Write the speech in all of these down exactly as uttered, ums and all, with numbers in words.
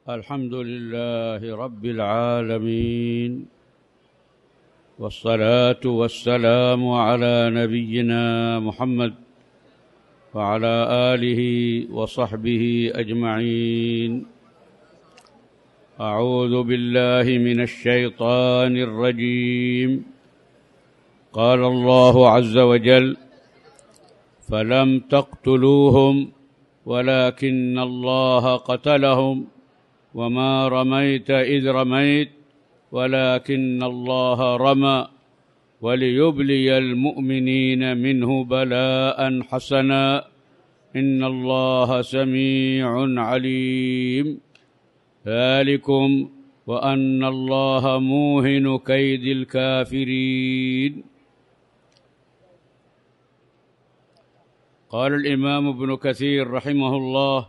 الحمد لله رب العالمين، والصلاة والسلام على نبينا محمد وعلى آله وصحبه أجمعين. أعوذ بالله من الشيطان الرجيم. قال الله عز وجل: فلم تقتلوهم ولكن الله قتلهم وما رميت إذ رميت ولكن الله رمى وليبلي المؤمنين منه بلاء حسنا إن الله سميع عليم. ذلكم وأن الله موهن كيد الكافرين. قال الإمام ابن كثير رحمه الله: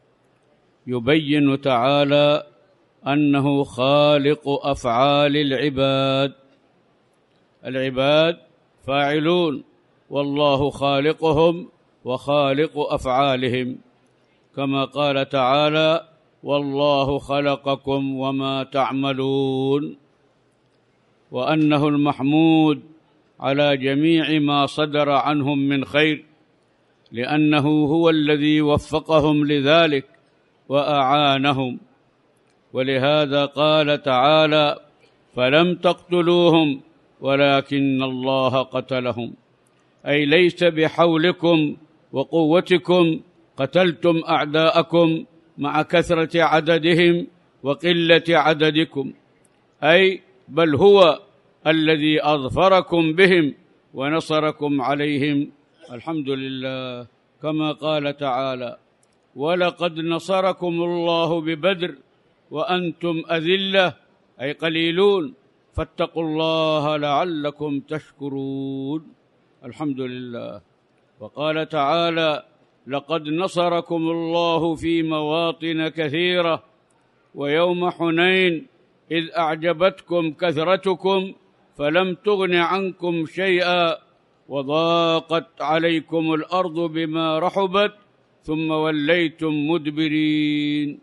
يبين تعالى أنه خالق أفعال العباد. العباد فاعلون، والله خالقهم وخالق أفعالهم، كما قال تعالى: والله خلقكم وما تعملون. وأنه المحمود على جميع ما صدر عنهم من خير، لأنه هو الذي وفقهم لذلك وأعانهم. ولهذا قال تعالى: فلم تقتلوهم ولكن الله قتلهم، أي ليس بحولكم وقوتكم قتلتم أعداءكم مع كثرة عددهم وقلة عددكم، أي بل هو الذي أظفركم بهم ونصركم عليهم. الحمد لله، كما قال تعالى: ولقد نصركم الله ببدر وأنتم أذلة، أي قليلون، فاتقوا الله لعلكم تشكرون. الحمد لله. وقال تعالى: لقد نصركم الله في مواطن كثيرة ويوم حنين إذ أعجبتكم كثرتكم فلم تغن عنكم شيئا وضاقت عليكم الأرض بما رحبت ثم وليتم مدبرين.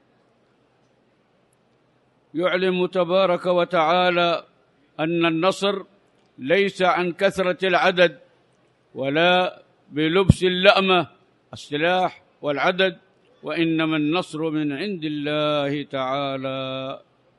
يعلم تبارك وتعالى أن النصر ليس عن كثرة العدد ولا بلبس اللأمة السلاح والعدد، وإنما النصر من عند الله تعالى،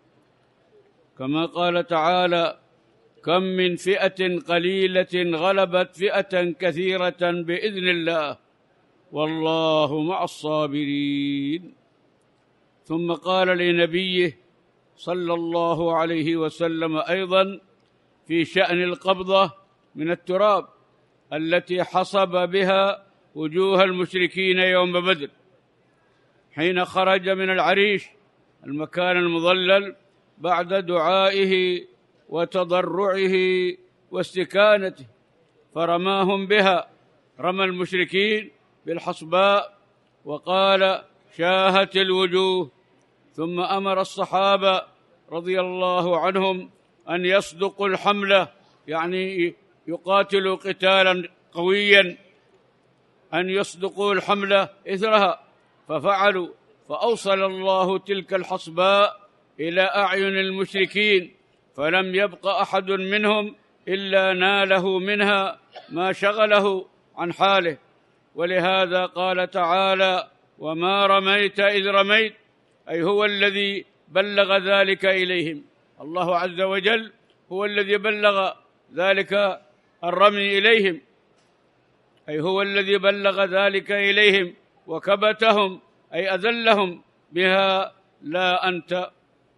كما قال تعالى: كم من فئة قليلة غلبت فئة كثيرة بإذن الله والله مع الصابرين. ثم قال لنبيه صلى الله عليه وسلم أيضا في شأن القبضة من التراب التي حصب بها وجوه المشركين يوم بدر حين خرج من العريش المكان المظلل بعد دعائه وتضرعه واستكانته، فرماهم بها، رمى المشركين بالحصباء وقال: شاهت الوجوه. ثم أمر الصحابة رضي الله عنهم أن يصدقوا الحملة، يعني يقاتلوا قتالا قويا، أن يصدقوا الحملة إثرها، ففعلوا، فأوصل الله تلك الحصباء إلى أعين المشركين، فلم يبق أحد منهم إلا ناله منها ما شغله عن حاله. ولهذا قال تعالى: وما رميت إذ رميت، أي هو الذي بلغ ذلك إليهم. الله عز وجل هو الذي بلغ ذلك الرمي إليهم، أي هو الذي بلغ ذلك إليهم وكبتهم، أي أذلهم بها لا أنت.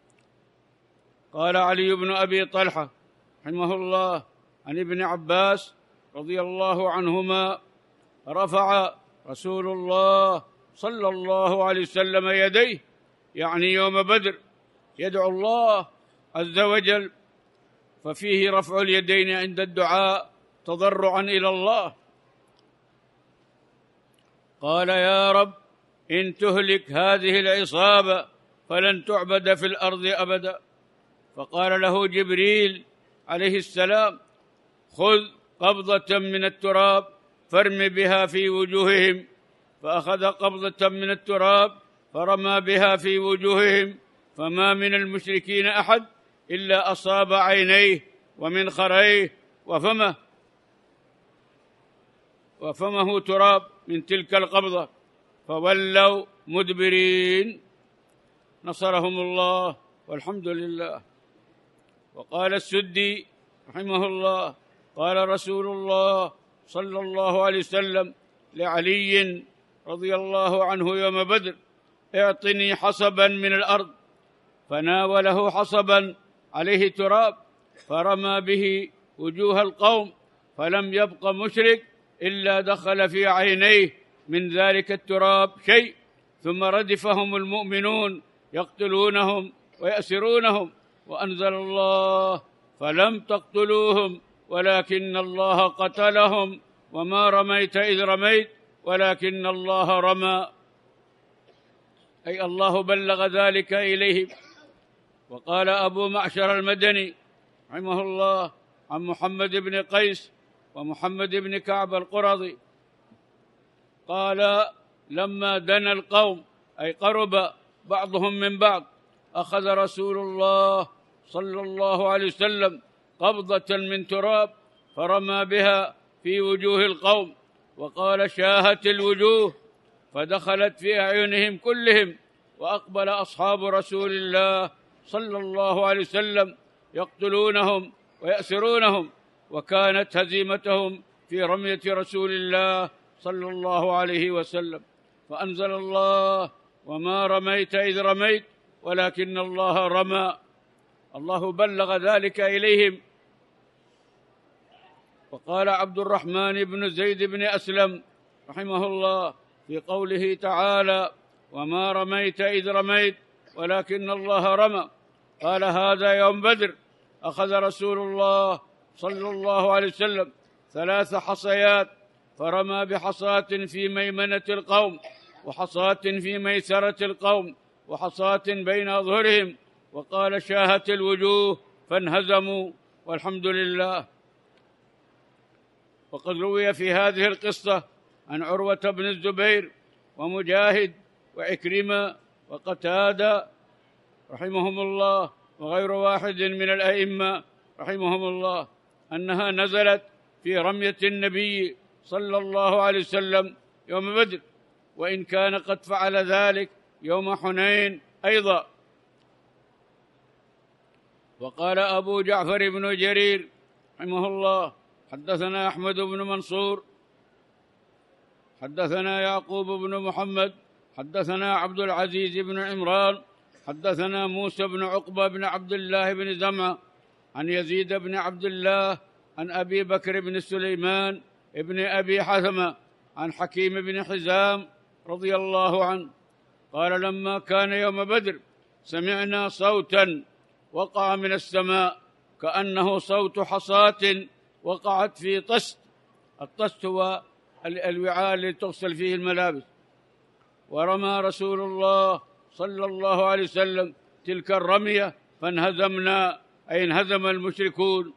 قال علي بن أبي طلحة رحمه الله عن ابن عباس رضي الله عنهما: رفع رسول الله صلى الله عليه وسلم يديه، يعني يوم بدر، يدعو الله عز وجل، ففيه رفع اليدين عند الدعاء تضرعا إلى الله. قال: يا رب إن تهلك هذه العصابة فلن تعبد في الأرض أبدا. فقال له جبريل عليه السلام: خذ قبضة من التراب فارم بها في وجوههم. فأخذ قبضة من التراب فرمى بها في وجوههم، فما من المشركين أحد إلا أصاب عينيه ومنخريه وفمه وفمه تراب من تلك القبضة، فولوا مدبرين. نصرهم الله والحمد لله. وقال السدي رحمه الله: قال رسول الله صلى الله عليه وسلم لعلي رضي الله عنه يوم بدر: اعطني حصبا من الأرض، فناوله حصبا عليه تراب، فرمى به وجوه القوم، فلم يبق مشرك إلا دخل في عينيه من ذلك التراب شيء، ثم ردفهم المؤمنون يقتلونهم ويأسرونهم، وأنزل الله: فلم تقتلوهم ولكن الله قتلهم وما رميت إذ رميت ولكن الله رمى، أي الله بلغ ذلك إليهم. وقال أبو معشر المدني رحمه الله عن محمد بن قيس ومحمد بن كعب القرظي قال: لما دنا القوم، أي قرب بعضهم من بعض، أخذ رسول الله صلى الله عليه وسلم قبضة من تراب فرمى بها في وجوه القوم، وقال: شاهت الوجوه، فدخلت في أعينهم كلهم، وأقبل أصحاب رسول الله صلى الله عليه وسلم يقتلونهم ويأسرونهم، وكانت هزيمتهم في رمية رسول الله صلى الله عليه وسلم. فأنزل الله: وما رميت إذ رميت ولكن الله رمى، الله بلغ ذلك إليهم. وقال عبد الرحمن بن زيد بن أسلم رحمه الله في قوله تعالى: وما رميت إذ رميت ولكن الله رمى، قال: هذا يوم بدر أخذ رسول الله صلى الله عليه وسلم ثلاث حصيات، فرمى بحصاة في ميمنة القوم، وحصاة في ميسرة القوم، وحصاة بين أظهرهم، وقال: شاهت الوجوه فانهزموا والحمد لله. وقد روي في هذه القصة عن عروة بن الزبير ومجاهد وعكرمة وقتادة رحمهم الله وغير واحد من الأئمة رحمهم الله أنها نزلت في رمية النبي صلى الله عليه وسلم يوم بدر، وإن كان قد فعل ذلك يوم حنين أيضا. وقال أبو جعفر بن جرير رحمه الله: حدثنا أحمد بن منصور حدثنا يعقوب بن محمد حدثنا عبد العزيز بن عمران حدثنا موسى بن عقبة بن عبد الله بن زمعة عن يزيد بن عبد الله عن أبي بكر بن سليمان ابن أبي حثمة عن حكيم بن حزام رضي الله عنه قال: لما كان يوم بدر سمعنا صوتا وقع من السماء كأنه صوت حصاة وقعت في طست. الطست هو الوعاء الذي تغسل فيه الملابس. ورمى رسول الله صلى الله عليه وسلم تلك الرمية فانهزمنا، أي انهزم المشركون.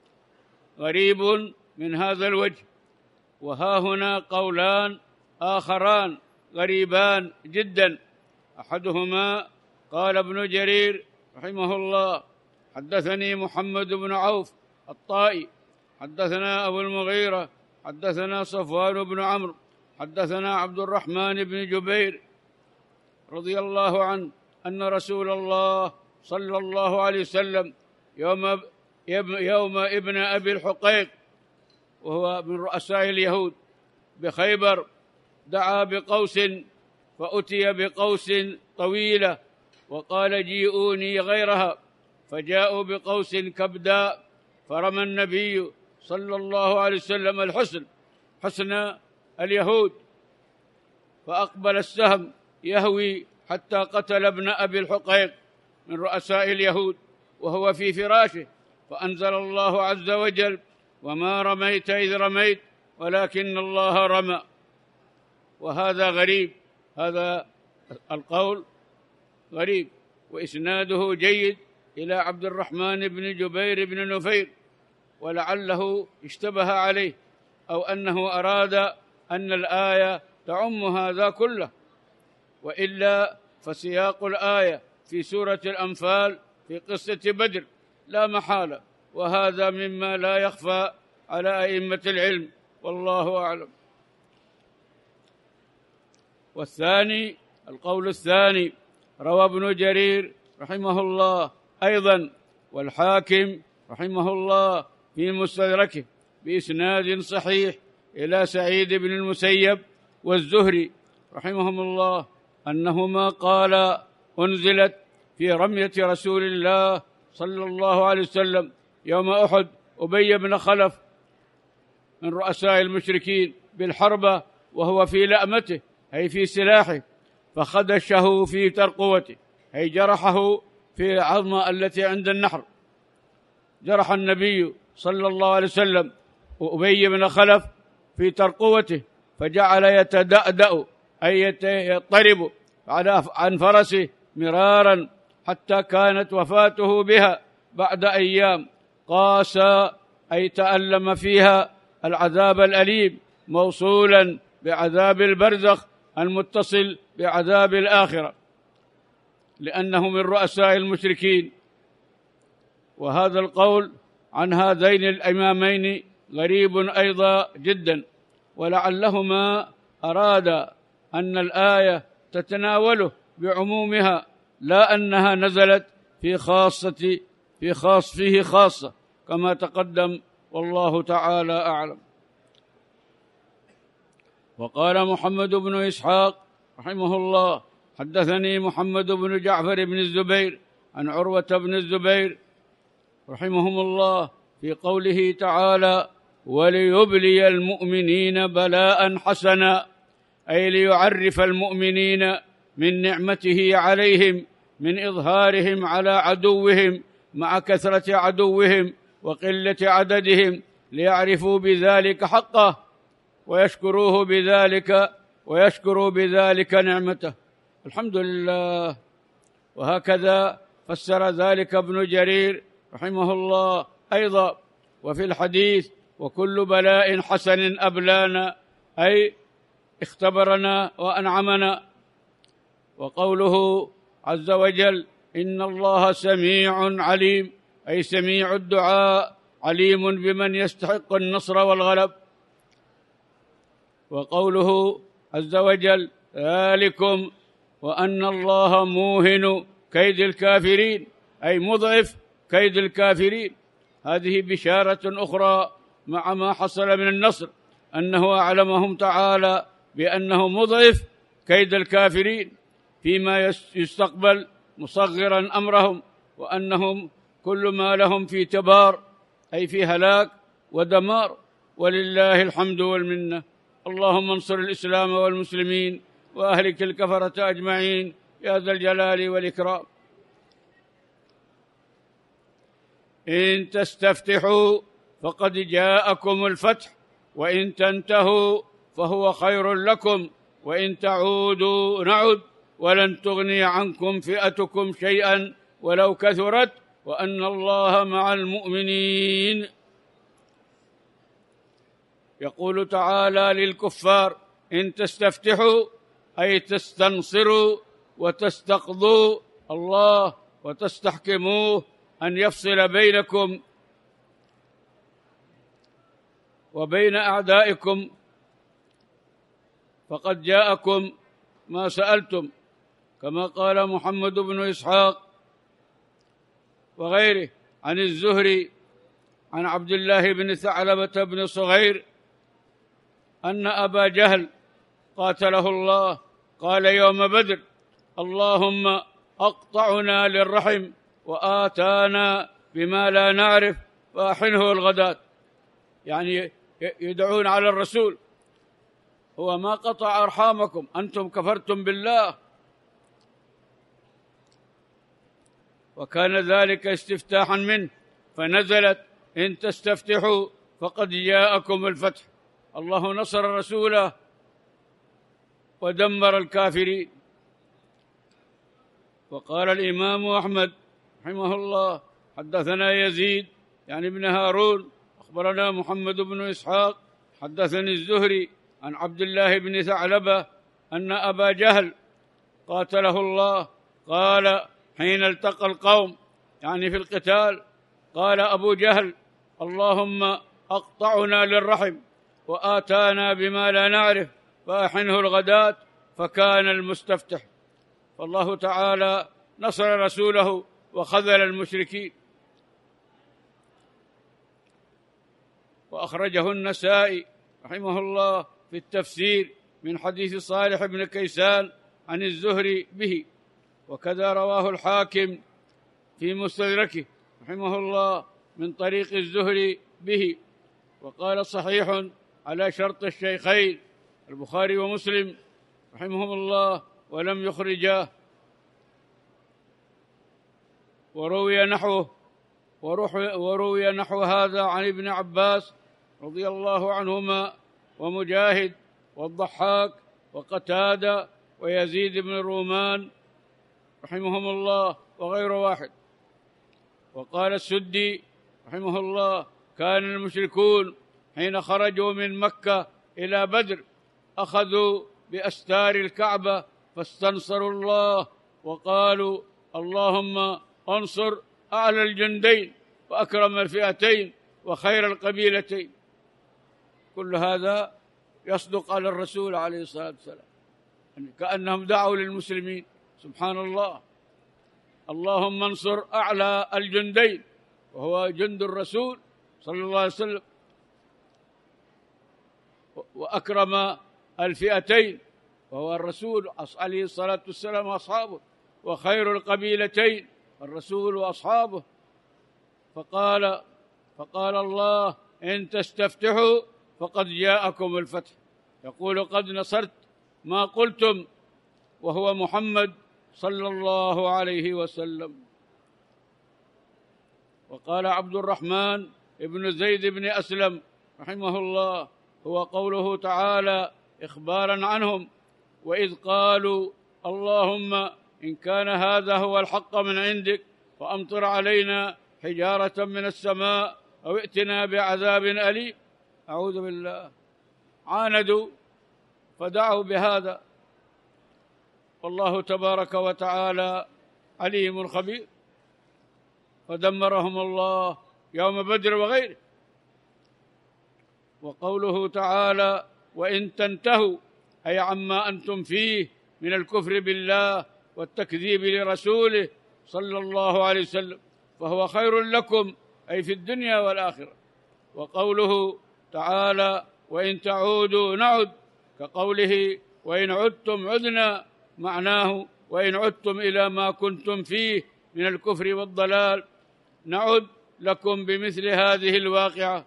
غريب من هذا الوجه. وها هنا قولان آخران غريبان جدا. أحدهما قال ابن جرير رحمه الله: حدثني محمد بن عوف الطائي حدثنا أبو المغيرة حدثنا صفوان بن عمرو حدثنا عبد الرحمن بن جبير رضي الله عنه أن رسول الله صلى الله عليه وسلم يوم يوم ابن أبي الحقيق، وهو من رؤساء اليهود بخيبر، دعا بقوس فأتي بقوس طويلة وقال: جيئوني غيرها، فجاءوا بقوس كبداء، فرمى النبي صلى الله عليه وسلم الحسن حسن اليهود، فأقبل السهم يهوي حتى قتل ابن أبي الحقيق من رؤساء اليهود وهو في فراشه، فأنزل الله عز وجل: وما رميت إذ رميت ولكن الله رمى. وهذا غريب، هذا القول غريب، وإسناده جيد إلى عبد الرحمن بن جبير بن نفير، ولعله اشتبه عليه أو أنه أراد أن الآية تعم هذا كله، وإلا فسياق الآية في سورة الأنفال في قصة بدر لا محالة، وهذا مما لا يخفى على أئمة العلم، والله أعلم. والثاني، القول الثاني، روى ابن جرير رحمه الله أيضا والحاكم رحمه الله في مستدركه بإسناد صحيح إلى سعيد بن المسيب والزهري رحمهم الله أنهما قال: أنزلت في رمية رسول الله صلى الله عليه وسلم يوم أحد أبي بن خلف من رؤساء المشركين بالحربة وهو في لأمته أي في سلاحه، فخدشه في ترقوته أي جرحه في العظمة التي عند النحر. جرح النبي صلى الله عليه وسلم وأبي بن خلف في ترقوته، فجعل يتدأدأ أي يضطرب عن فرسه مرارا حتى كانت وفاته بها بعد أيام، قاس أي تألم فيها العذاب الأليم، موصولا بعذاب البرزخ المتصل بعذاب الآخرة، لأنه من رؤساء المشركين. وهذا القول عن هذين الإمامين غريب أيضا جدا، ولعلهما أراد أن الآية تتناوله بعمومها، لا أنها نزلت في خاصة في خاص فيه خاصة كما تقدم، والله تعالى أعلم. وقال محمد بن إسحاق رحمه الله: حدثني محمد بن جعفر بن الزبير عن عروة بن الزبير رحمهم الله في قوله تعالى: وليبلي المؤمنين بلاء حسنا، أي ليعرف المؤمنين من نعمته عليهم من إظهارهم على عدوهم مع كثرة عدوهم وقلة عددهم، ليعرفوا بذلك حقه ويشكروه بذلك ويشكروا بذلك نعمته. الحمد لله. وهكذا فسر ذلك ابن جرير رحمه الله أيضا. وفي الحديث: وكل بلاء حسن أبلانا، أي اختبرنا وأنعمنا. وقوله عز وجل: إن الله سميع عليم، أي سميع الدعاء عليم بمن يستحق النصر والغلب. وقوله عز وجل: ذلكم وأن الله موهن كيد الكافرين، أي مضعف كيد الكافرين. هذه بشارة أخرى مع ما حصل من النصر، أنه أعلمهم تعالى بأنه مضعف كيد الكافرين فيما يستقبل، مصغرا أمرهم، وأنهم كل ما لهم في تبار، أي في هلاك ودمار. ولله الحمد والمنة. اللهم انصر الإسلام والمسلمين وأهلك الكفرة أجمعين يا ذا الجلال والإكرام. إن تستفتحوا فقد جاءكم الفتح، وإن تنتهوا فهو خير لكم، وإن تعودوا نعد، ولن تغني عنكم فئتكم شيئا ولو كثرت، وأن الله مع المؤمنين. يقول تعالى للكفار: إن تستفتحوا أي تستنصروا وتستقضوا الله وتستحكموه أن يفصل بينكم وبين أعدائكم، فقد جاءكم ما سألتم، كما قال محمد بن إسحاق وغيره عن الزهري عن عبد الله بن ثعلبة بن صغير أن أبا جهل قاتله الله قال يوم بدر: اللهم أقطعنا للرحم وآتانا بما لا نعرف فأحنه الغداة. يعني يدعون على الرسول: هو ما قطع أرحامكم، أنتم كفرتم بالله. وكان ذلك استفتاحا منه، فنزلت: إن تستفتحوا فقد جاءكم الفتح. الله نصر رسوله ودمر الكافرين. وقال الإمام أحمد رحمه الله: حدثنا يزيد يعني ابن هارون أخبرنا محمد بن إسحاق حدثني الزهري عن عبد الله بن ثعلبة أن أبا جهل قاتله الله. قال حين التقى القوم يعني في القتال، قال أبو جهل: اللهم أقطعنا للرحم وآتانا بما لا نعرف فأحنه الغداة، فكان المستفتح. فالله تعالى نصر رسوله وخذل المشركين. وأخرجه النسائي رحمه الله في التفسير من حديث صالح بن كيسان عن الزهري به، وكذا رواه الحاكم في مستدركه رحمه الله من طريق الزهري به، وقال صحيح على شرط الشيخين البخاري ومسلم رحمهم الله ولم يخرجاه. وروي نحوه وروي نحو هذا عن ابن عباس رضي الله عنهما ومجاهد والضحاك وقتادة ويزيد بن رومان رحمهم الله وغير واحد. وقال السدي رحمه الله: كان المشركون حين خرجوا من مكة إلى بدر أخذوا بأستار الكعبة فاستنصروا الله وقالوا: اللهم انصر أعلى الجندين وأكرم الفئتين وخير القبيلتين. كل هذا يصدق على الرسول عليه الصلاة والسلام، يعني كأنهم دعوا للمسلمين. سبحان الله، اللهم انصر أعلى الجندين وهو جند الرسول صلى الله عليه وسلم، وأكرم الفئتين وهو الرسول عليه الصلاة والسلام وأصحابه، وخير القبيلتين الرسول وأصحابه. فقال فقال الله: إن تستفتحوا فقد جاءكم الفتح. يقول: قد نصرت ما قلتم، وهو محمد صلى الله عليه وسلم. وقال عبد الرحمن ابن زيد بن أسلم رحمه الله: هو قوله تعالى إخبارا عنهم: وإذ قالوا اللهم إن كان هذا هو الحق من عندك فأمطر علينا حجارة من السماء أو ائتنا بعذاب أليم. أعوذ بالله. عاندوا فدعوا بهذا، والله تبارك وتعالى عليم خبير، فدمرهم الله يوم بدر وغيره. وقوله تعالى: وإن تنتهوا أي عما أنتم فيه من الكفر بالله والتكذيب لرسوله صلى الله عليه وسلم فهو خير لكم أي في الدنيا والآخرة. وقوله تعالى: وإن تعودوا نعد، كقوله: وإن عدتم عدنا، معناه: وإن عدتم إلى ما كنتم فيه من الكفر والضلال نعد لكم بمثل هذه الواقعة.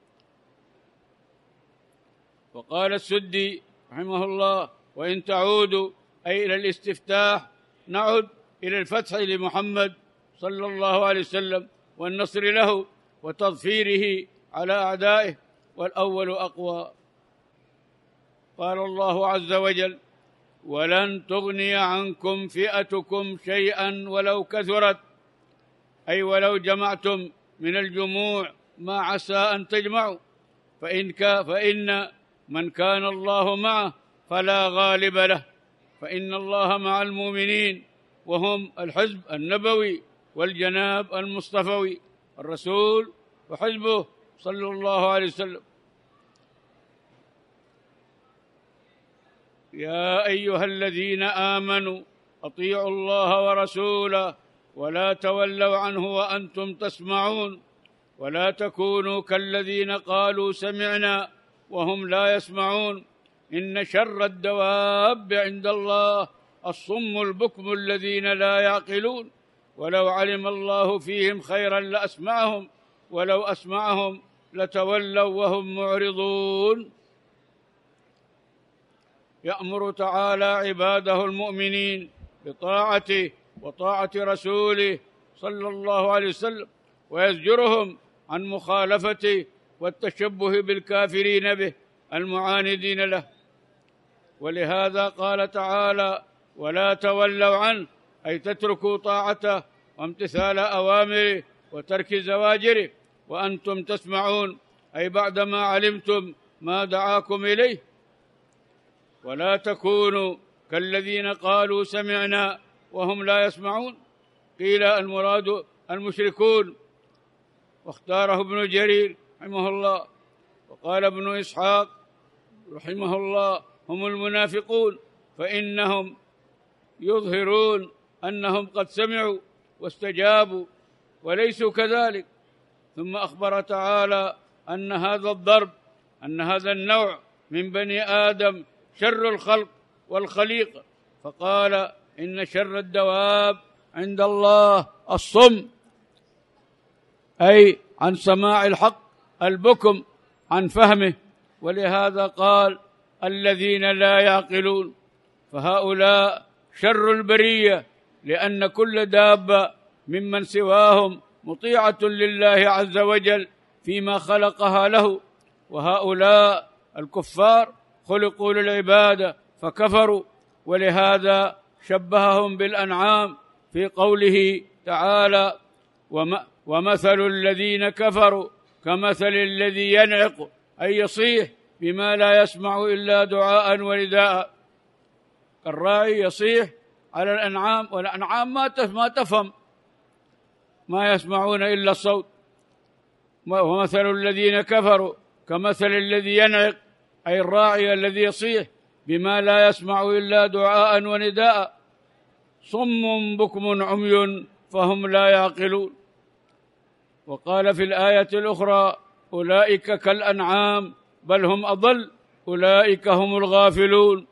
وقال السدي رحمه الله: وإن تعودوا أي إلى الاستفتاح نعد إلى الفتح لمحمد صلى الله عليه وسلم والنصر له وتظفيره على أعدائه، والأول أقوى. قال الله عز وجل: ولن تغني عنكم فئتكم شيئا ولو كثرت، أي ولو جمعتم من الجموع ما عسى أن تجمعوا، فإن, فإن من كان الله معه فلا غالب له، فإن الله مع المؤمنين، وهم الحزب النبوي والجناب المصطفوي الرسول وحزبه صلى الله عليه وسلم. يا أيها الذين آمنوا أطيعوا الله ورسوله ولا تولوا عنه وأنتم تسمعون، ولا تكونوا كالذين قالوا سمعنا وهم لا يسمعون، إن شر الدواب عند الله الصم البكم الذين لا يعقلون، ولو علم الله فيهم خيرا لأسمعهم ولو أسمعهم لتولوا وهم معرضون. يأمر تعالى عباده المؤمنين بطاعته وطاعة رسوله صلى الله عليه وسلم، ويزجرهم عن مخالفته والتشبه بالكافرين به المعاندين له. ولهذا قال تعالى: ولا تولوا عنه، أي تتركوا طاعته وامتثال أوامره وترك زواجره وأنتم تسمعون، أي بعدما علمتم ما دعاكم إليه. ولا تكونوا كالذين قالوا سمعنا وهم لا يسمعون؟ قيل المراد المشركون، واختاره ابن جرير رحمه الله. وقال ابن إسحاق رحمه الله هم المنافقون، فإنهم يظهرون أنهم قد سمعوا واستجابوا وليسوا كذلك. ثم أخبر تعالى أن هذا الضرب، أن هذا النوع من بني آدم شر الخلق والخليقة، فقال إن شر الدواب عند الله الصم، أي عن سماع الحق، البكم عن فهمه. ولهذا قال الذين لا يعقلون، فهؤلاء شر البرية، لأن كل دابة ممن سواهم مطيعة لله عز وجل فيما خلقها له، وهؤلاء الكفار خلقوا للعبادة فكفروا. ولهذا شبههم بالأنعام في قوله تعالى ومثل الذين كفروا كمثل الذي ينعق، أي يصيح بما لا يسمع إلا دعاء ونداء. الراعي يصيح على الأنعام، والأنعام ما تفهم، ما يسمعون إلا الصوت. ومثل الذين كفروا كمثل الذي ينعق، أي الراعي الذي يصيح بما لا يسمع إلا دعاء ونداء. صم بكم عمي فهم لا يعقلون. وقال في الآية الأخرى أولئك كالأنعام بل هم أضل أولئك هم الغافلون.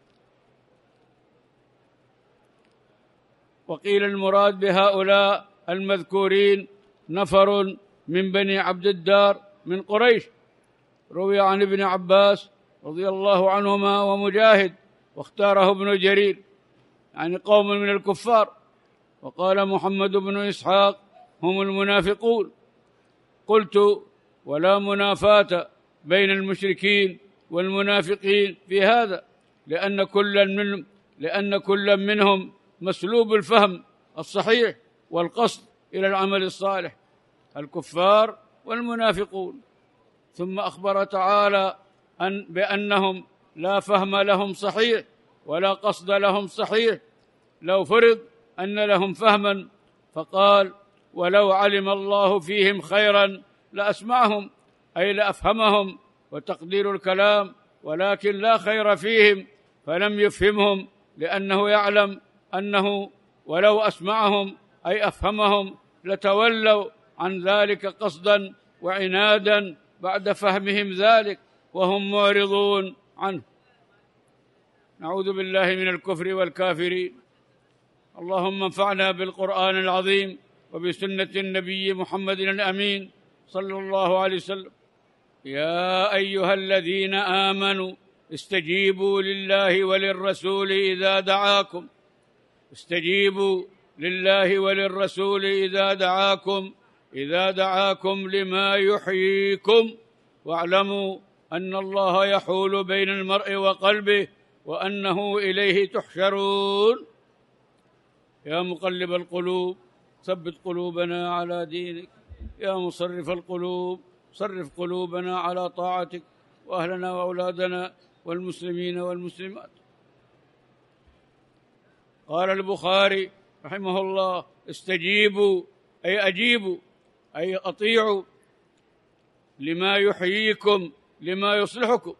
وقيل المراد بهؤلاء المذكورين نفر من بني عبد الدار من قريش، روي عن ابن عباس رضي الله عنهما ومجاهد، واختاره ابن جرير، يعني قوم من الكفار. وقال محمد بن إسحاق هم المنافقون. قلت ولا منافاة بين المشركين والمنافقين في هذا، لأن كل منهم لأن كل منهم مسلوب الفهم الصحيح والقصد إلى العمل الصالح، الكفار والمنافقون. ثم أخبر تعالى أن بأنهم لا فهم لهم صحيح ولا قصد لهم صحيح، لو فرض أن لهم فهما، فقال ولو علم الله فيهم خيرا لأسمعهم، أي لأفهمهم، وتقدير الكلام، ولكن لا خير فيهم فلم يفهمهم، لأنه يعلم أنه ولو أسمعهم أي أفهمهم لتولوا عن ذلك قصدا وعنادا بعد فهمهم ذلك وهم معرضون عنه. نعوذ بالله من الكفر والكافرين. اللهم انفعنا بالقرآن العظيم وبسنة النبي محمد الأمين صلى الله عليه وسلم. يا أيها الذين آمنوا استجيبوا لله وللرسول إذا دعاكم استجيبوا لله وللرسول إذا دعاكم إذا دعاكم لما يحييكم، واعلموا أن الله يحول بين المرء وقلبه وأنه إليه تحشرون. يا مقلب القلوب ثبت قلوبنا على دينك، يا مصرف القلوب صرف قلوبنا على طاعتك، وأهلنا وأولادنا والمسلمين والمسلمات. قال البخاري رحمه الله استجيبوا أي أجيبوا، أي أطيعوا، لما يحييكم لما يصلحكم.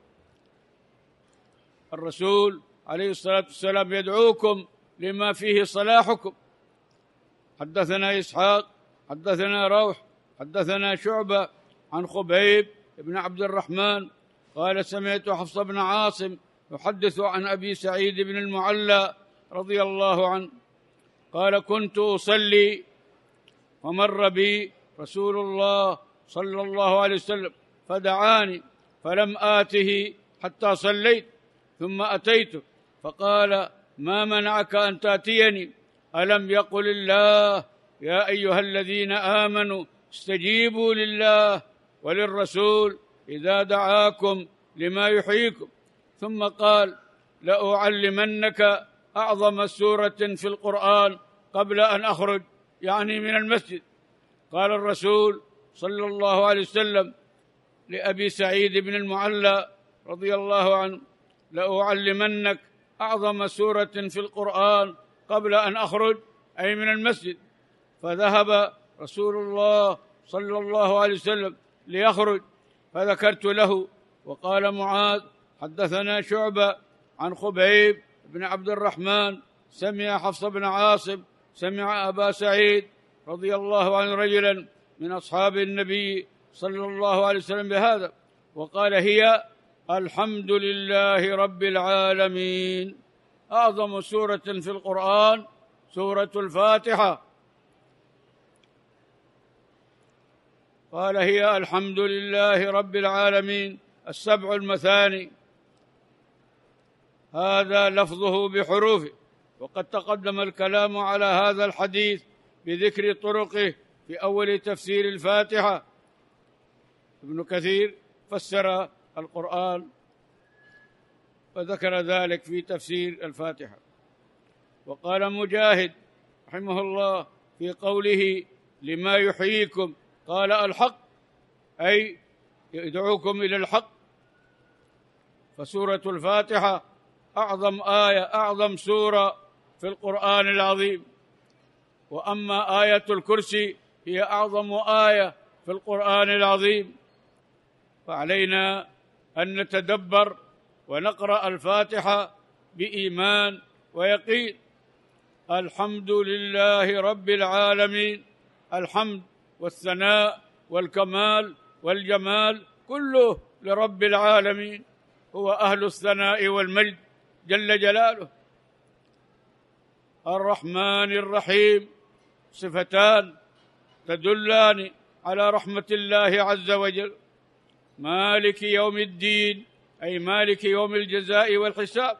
الرسول عليه الصلاة والسلام يدعوكم لما فيه صلاحكم. حدثنا إسحاق حدثنا روح حدثنا شعبة عن خبيب بن عبد الرحمن قال سمعت حفص بن عاصم يحدث عن أبي سعيد بن المعلى رضي الله عنه قال كنت أصلي فمر بي رسول الله صلى الله عليه وسلم فدعاني فلم آته حتى صليت، ثم أتيته فقال ما منعك أن تأتيني؟ ألم يقل الله يا أيها الذين آمنوا استجيبوا لله وللرسول إذا دعاكم لما يحييكم؟ ثم قال لأعلمنك أعظم سورة في القرآن قبل أن أخرج، يعني من المسجد. قال الرسول صلى الله عليه وسلم لأبي سعيد بن المعلى رضي الله عنه لأعلمنك أعظم سورة في القرآن قبل أن أخرج، أي من المسجد. فذهب رسول الله صلى الله عليه وسلم ليخرج، فذكرت له، وقال معاذ: حدثنا شعبة عن خبيب بن عبد الرحمن سمع حفص بن عاصم سمع أبا سعيد رضي الله عنه رجلا من أصحاب النبي صلى الله عليه وسلم بهذا، وقال: هي الحمد لله رب العالمين. أعظم سورة في القرآن سورة الفاتحة. قال: هي الحمد لله رب العالمين السبع المثاني. هذا لفظه بحروفه، وقد تقدم الكلام على هذا الحديث بذكر طرقه في أول تفسير الفاتحة. ابن كثير فسر القرآن وذكر ذلك في تفسير الفاتحة. وقال مجاهد رحمه الله في قوله: لما يحييكم، قال: الحق، أي يدعوكم إلى الحق. فسورة الفاتحة أعظم آية، أعظم سورة في القرآن العظيم. وأما آية الكرسي هي أعظم آية في القرآن العظيم. فعلينا أن نتدبر ونقرأ الفاتحة بإيمان ويقين. الحمد لله رب العالمين. الحمد والثناء والكمال والجمال كله لرب العالمين، هو أهل الثناء والمجد جل جلاله. الرحمن الرحيم صفتان تدلان على رحمة الله عز وجل. مالك يوم الدين، أي مالك يوم الجزاء والحساب.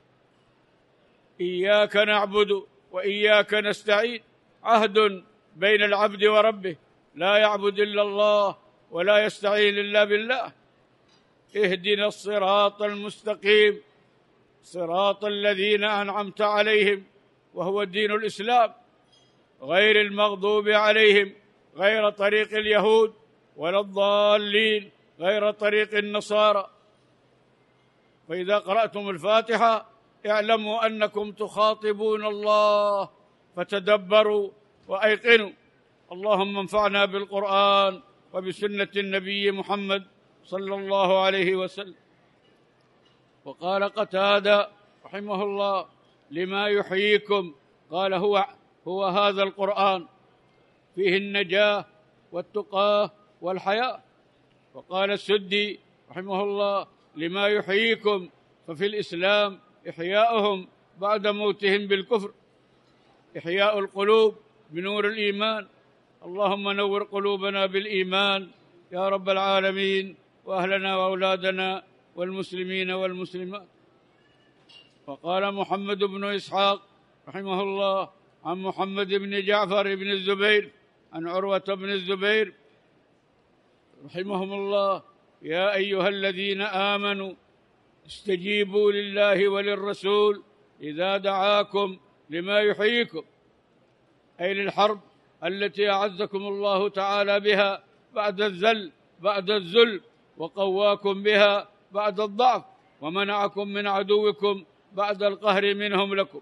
إياك نعبد وإياك نستعين، عهد بين العبد وربه، لا يعبد إلا الله ولا يستعين إلا بالله. اهدنا الصراط المستقيم، صراط الذين أنعمت عليهم، وهو دين الإسلام، غير المغضوب عليهم، غير طريق اليهود ولا الضالين، غير طريق النصارى. فإذا قرأتم الفاتحة اعلموا أنكم تخاطبون الله، فتدبروا وأيقنوا. اللهم انفعنا بالقرآن وبسنة النبي محمد صلى الله عليه وسلم. وقال قتادة رحمه الله: لما يحييكم، قال: هو هو هذا القرآن، فيه النجاة والتقى والحياة. وقال السدي رحمه الله: لما يحييكم، ففي الإسلام إحياؤهم بعد موتهم بالكفر، إحياء القلوب بنور الإيمان. اللهم نور قلوبنا بالإيمان يا رب العالمين، وأهلنا وأولادنا والمسلمين والمسلمات. وقال محمد بن إسحاق رحمه الله عن محمد بن جعفر بن الزبير عن عروة بن الزبير رحمهم الله: يا أيها الذين آمنوا استجيبوا لله وللرسول إذا دعاكم لما يحييكم، أي للحرب التي أعزكم الله تعالى بها بعد الذل بعد الذل، وقواكم بها بعد الضعف، ومنعكم من عدوكم بعد القهر منهم لكم.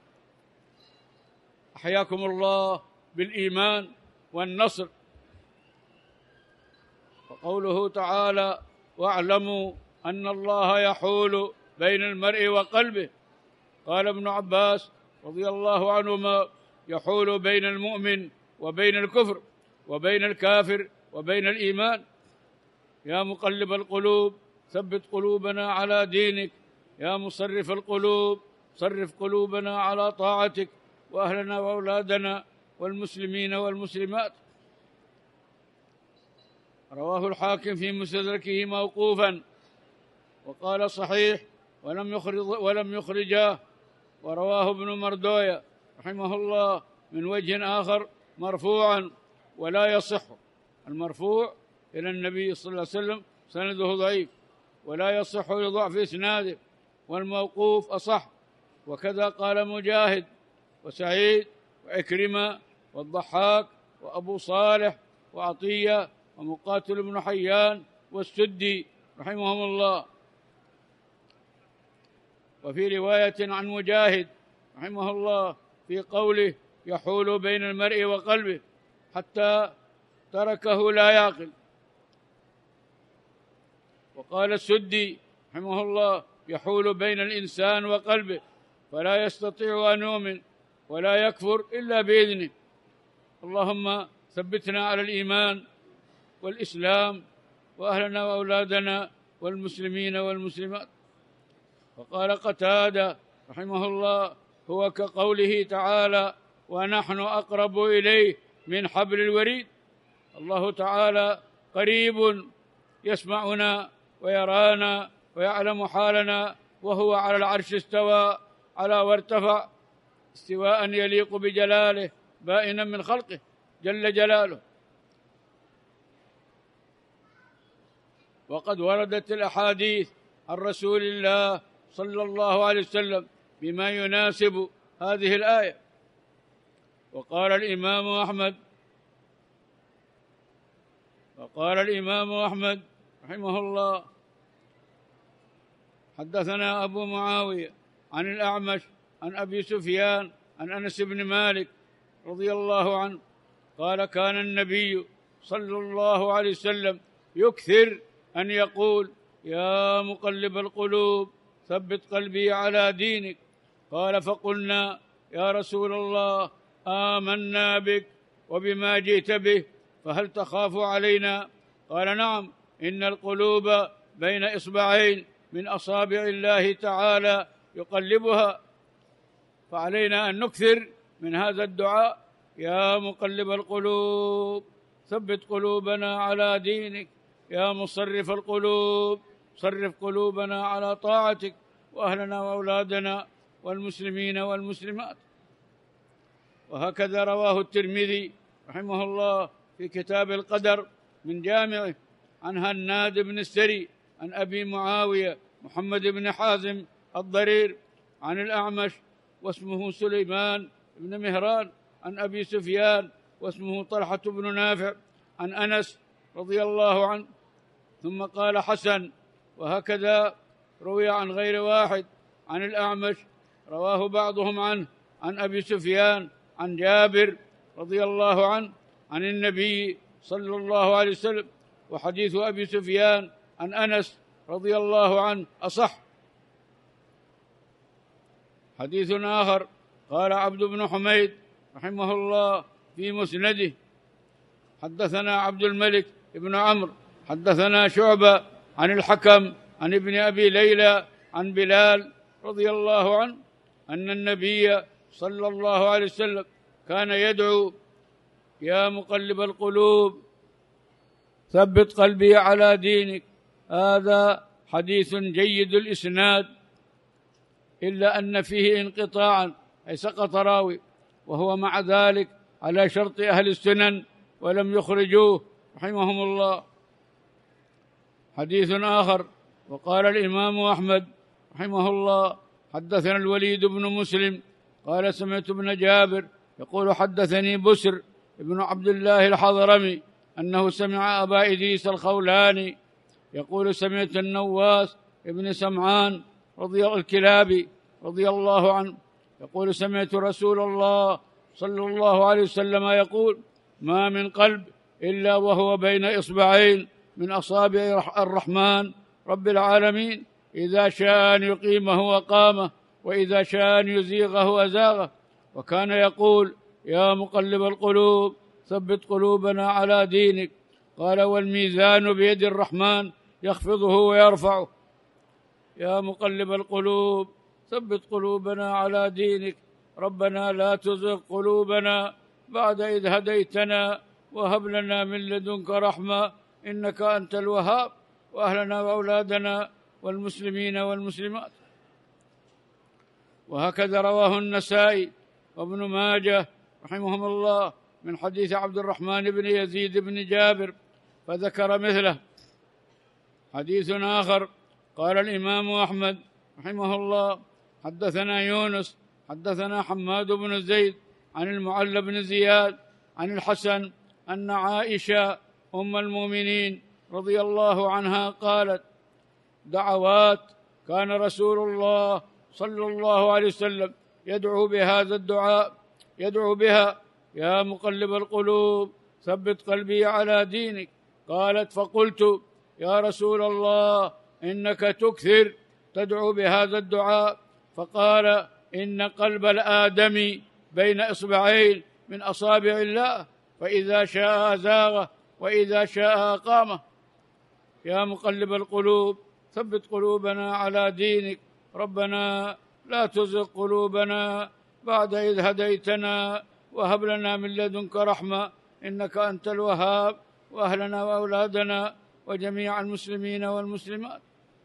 أحياكم الله بالإيمان والنصر. وقوله تعالى: واعلموا أن الله يحول بين المرء وقلبه. قال ابن عباس رضي الله عنهما: يحول بين المؤمن وبين الكفر، وبين الكافر وبين الإيمان. يا مقلب القلوب ثبت قلوبنا على دينك، يا مصرف القلوب صرف قلوبنا على طاعتك، وأهلنا وأولادنا والمسلمين والمسلمات. رواه الحاكم في مستدركه موقوفا، وقال صحيح ولم يخرج ولم يخرجاه. ورواه ابن مردوية رحمه الله من وجه آخر مرفوعا ولا يصح. المرفوع إلى النبي صلى الله عليه وسلم سنده ضعيف ولا يصح لضعف إسناده، والموقوف أصح. وكذا قال مجاهد وسعيد وعكرمة والضحاك وأبو صالح وعطية ومقاتل بن حيان والسدي رحمهم الله. وفي رواية عن مجاهد رحمه الله في قوله يحول بين المرء وقلبه حتى تركه لا يعقل. وقال السدي رحمه الله يحول بين الإنسان وقلبه فلا يستطيع أن يؤمن ولا يكفر إلا بإذنه. اللهم ثبتنا على الإيمان والإسلام وأهلنا وأولادنا والمسلمين والمسلمات. وقال قتادة رحمه الله هو كقوله تعالى ونحن أقرب إليه من حبل الوريد. الله تعالى قريب يسمعنا ويرانا ويعلم حالنا، وهو على العرش استوى على وارتفع استواء يليق بجلاله بائنا من خلقه جل جلاله. وقد وردت الأحاديث عن رسول الله صلى الله عليه وسلم بما يناسب هذه الآية. وقال الإمام أحمد وقال الإمام أحمد رحمه الله حدثنا أبو معاوية عن الأعمش عن أبي سفيان عن أنس بن مالك رضي الله عنه قال كان النبي صلى الله عليه وسلم يكثر أن يقول يا مقلب القلوب ثبت قلبي على دينك. قال فقلنا يا رسول الله آمنا بك وبما جئت به فهل تخاف علينا؟ قال نعم إن القلوب بين إصبعين من أصابع الله تعالى يقلبها، فعلينا أن نكثر من هذا الدعاء يا مقلب القلوب ثبت قلوبنا على دينك، يا مصرف القلوب صرف قلوبنا على طاعتك، وأهلنا وأولادنا والمسلمين والمسلمات. وهكذا رواه الترمذي رحمه الله في كتاب القدر من جامعه عن هناد بن السري عن أبي معاوية محمد بن حازم الضرير عن الأعمش واسمه سليمان بن مهران عن أبي سفيان واسمه طلحة بن نافع عن أنس رضي الله عنه. ثم قال حسن. وهكذا روي عن غير واحد عن الأعمش رواه بعضهم عنه عن أبي سفيان عن جابر رضي الله عنه عن النبي صلى الله عليه وسلم. وحديث أبي سفيان عن أنس رضي الله عنه أصح. حديث آخر قال عبد بن حميد رحمه الله في مسنده حدثنا عبد الملك بن عمرو حدثنا شعبة عن الحكم عن ابن أبي ليلى عن بلال رضي الله عنه أن النبي صلى الله عليه وسلم كان يدعو يا مقلب القلوب ثبت قلبي على دينك. هذا حديث جيد الإسناد إلا أن فيه انقطاعا أي سقط راوي، وهو مع ذلك على شرط أهل السنن ولم يخرجوه رحمهم الله. حديث آخر وقال الإمام أحمد رحمه الله حدثنا الوليد بن مسلم قال سمعت ابن جابر يقول حدثني بسر ابن عبد الله الحضرمي أنه سمع أبا إدريس الخولاني يقول سمعت النواس ابن سمعان رضي الكلابي رضي الله عنه يقول سمعت رسول الله صلى الله عليه وسلم يقول ما من قلب إلا وهو بين إصبعين من أصابع الرحمن رب العالمين، إذا شاء أن يقيمه أقامه وإذا شاء أن يزيغه أزاغه. وكان يقول يا مقلب القلوب ثبت قلوبنا على دينك. قال والميزان بيد الرحمن يخفضه ويرفعه. يا مقلب القلوب ثبت قلوبنا على دينك، ربنا لا تزغ قلوبنا بعد إذ هديتنا وهب لنا من لدنك رحمة إنك أنت الوهاب، وأهلنا وأولادنا والمسلمين والمسلمات. وهكذا رواه النسائي وابن ماجه رحمهم الله من حديث عبد الرحمن بن يزيد بن جابر فذكر مثله. حديث آخر قال الإمام أحمد رحمه الله حدثنا يونس حدثنا حماد بن زيد عن المعلى بن زياد عن الحسن أن عائشة أم المؤمنين رضي الله عنها قالت دعوات كان رسول الله صلى الله عليه وسلم يدعو بهذا الدعاء، يدعو بها: يا مقلب القلوب ثبت قلبي على دينك. قالت: فقلت: يا رسول الله إنك تكثر تدعو بهذا الدعاء. فقال: إن قلب الآدمي بين إصبعين من أصابع الله، فإذا شاء زاغه وإذا شاء أقامه. يا مقلب القلوب ثبت قلوبنا على دينك. ربنا لا تزغ قلوبنا بعد إذ هديتنا وهب لنا من لدنك رحمة إنك أنت الوهاب، وأهلنا وأولادنا وجميع المسلمين والمسلمات.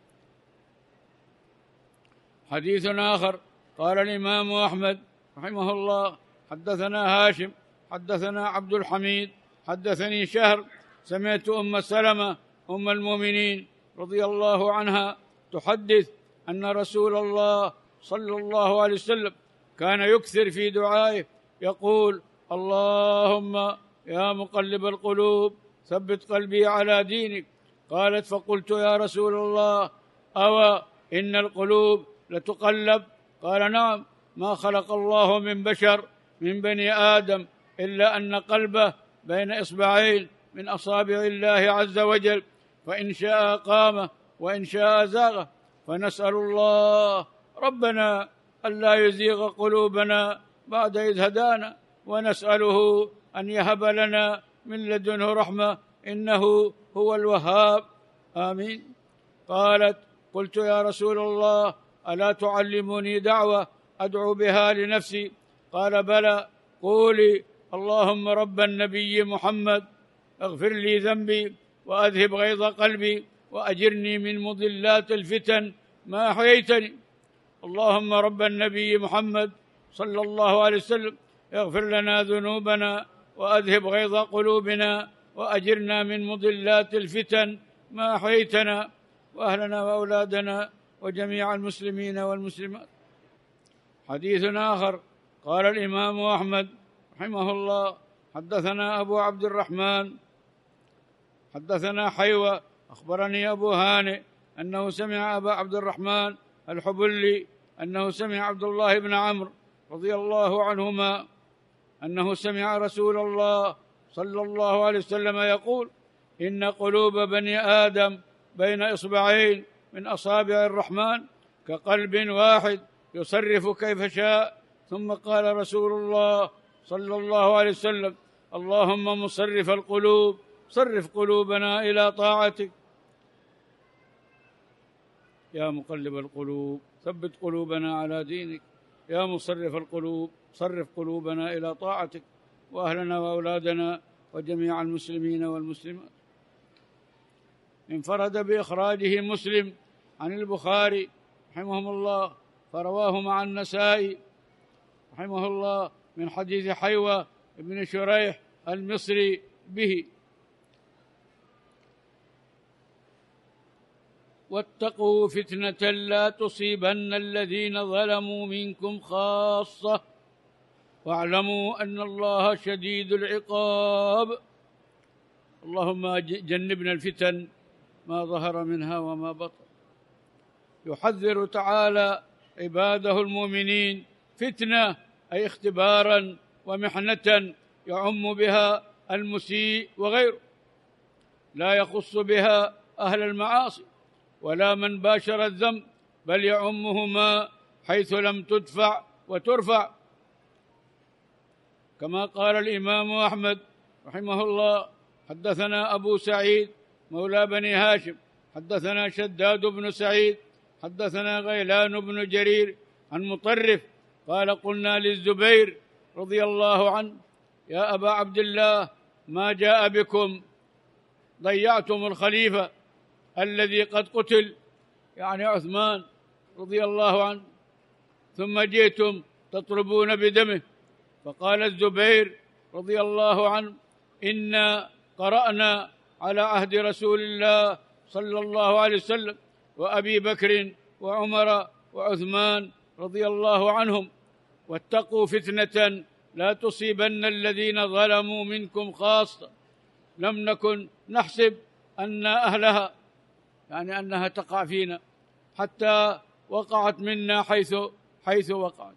حديث آخر: قال الإمام أحمد رحمه الله: حدثنا هاشم حدثنا عبد الحميد حدثني شهر سمعت أم سلمة أم المؤمنين رضي الله عنها تحدث أن رسول الله صلى الله عليه وسلم كان يكثر في دعائه يقول: اللهم يا مقلب القلوب ثبت قلبي على دينك. قالت: فقلت: يا رسول الله أوى إن القلوب لتقلب؟ قال: نعم، ما خلق الله من بشر من بني آدم إلا أن قلبه بين إصبعين من أصابع الله عز وجل، فإن شاء قامه وإن شاء زاغه. فنسأل الله ربنا ألا يزيغ قلوبنا بعد إذ هدانا، ونسأله أن يهب لنا من لدنه رحمة إنه هو الوهاب، آمين. قالت: قلت: يا رسول الله ألا تعلمني دعوة أدعو بها لنفسي؟ قال: بلى، قولي: اللهم رب النبي محمد اغفر لي ذنبي وأذهب غيظ قلبي وأجرني من مضلات الفتن ما أحييتني. اللهم رب النبي محمد صلى الله عليه وسلم اغفر لنا ذنوبنا وأذهب غيظ قلوبنا وأجرنا من مضلات الفتن ما أحييتنا، وأهلنا وأولادنا وجميع المسلمين والمسلمات. حديث آخر: قال الإمام أحمد رحمه الله: حدثنا أبو عبد الرحمن حدثنا حيوة أخبرني أبو هانئ أنه سمع أبا عبد الرحمن الحبلي أنه سمع عبد الله بن عمرو رضي الله عنهما أنه سمع رسول الله صلى الله عليه وسلم يقول: إن قلوب بني آدم بين إصبعين من أصابع الرحمن كقلب واحد يصرف كيف شاء. ثم قال رسول الله صلى الله عليه وسلم: اللهم مصرف القلوب صرف قلوبنا إلى طاعتك. يا مقلب القلوب ثبت قلوبنا على دينك. يا مصرف القلوب صرف قلوبنا إلى طاعتك، وأهلنا وأولادنا وجميع المسلمين والمسلمات. انفرد بإخراجه مسلم عن البخاري رحمهم الله، فرواه مع النسائي رحمه الله من حديث حيوة بن شريح المصري به. واتقوا فتنة لا تصيبن الذين ظلموا منكم خاصة واعلموا أن الله شديد العقاب. اللهم جنبنا الفتن ما ظهر منها وما بطن. يحذر تعالى عباده المؤمنين فتنة أي اختبارا ومحنة يعم بها المسيء وغيره، لا يخص بها أهل المعاصي ولا من باشر الذنب، بل يعمهما حيث لم تدفع وترفع. كما قال الإمام أحمد رحمه الله: حدثنا أبو سعيد مولى بني هاشم حدثنا شداد بن سعيد حدثنا غيلان بن جرير عن مطرف قال: قلنا للزبير رضي الله عنه: يا أبا عبد الله ما جاء بكم؟ ضيعتم الخليفة الذي قد قتل، يعني عثمان رضي الله عنه، ثم جئتم تطلبون بدمه. فقال الزبير رضي الله عنه: إنا قرأنا على عهد رسول الله صلى الله عليه وسلم وأبي بكر وعمر وعثمان رضي الله عنهم: واتقوا فتنة لا تصيبن الذين ظلموا منكم خاصة. لم نكن نحسب أن أهلها، يعني أنها تقع فينا، حتى وقعت منا حيث حيث وقعت.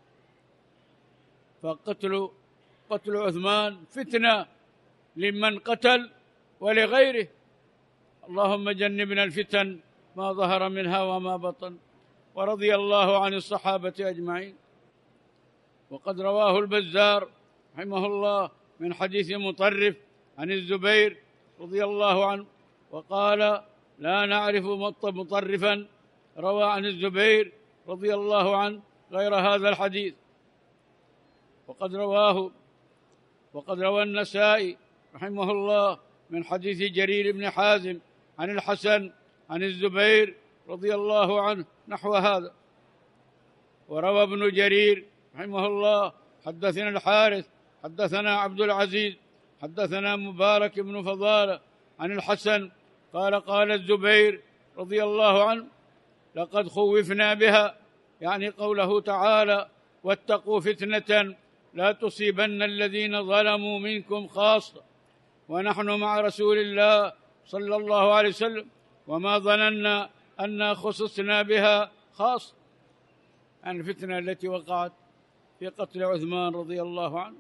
فقتل قتل عثمان فتنة لمن قتل ولغيره. اللهم جنبنا الفتن ما ظهر منها وما بطن. ورضي الله عن الصحابة أجمعين. وقد رواه البزار رحمه الله من حديث مطرف عن الزبير رضي الله عنه، وقال: لا نعرف مطرفا روى عن الزبير رضي الله عنه غير هذا الحديث. وقد رواه وقد روى النسائي رحمه الله من حديث جرير بن حازم عن الحسن عن الزبير رضي الله عنه نحو هذا. وروى ابن جرير رحمه الله: حدثنا الحارث حدثنا عبد العزيز حدثنا مبارك بن فضالة عن الحسن قال: قال الزبير رضي الله عنه: لقد خوفنا بها، يعني قوله تعالى: واتقوا فتنة لا تصيبن الذين ظلموا منكم خاصة، ونحن مع رسول الله صلى الله عليه وسلم وما ظننا أن خصصنا بها خاصة، عن الفتنة التي وقعت في قتل عثمان رضي الله عنه.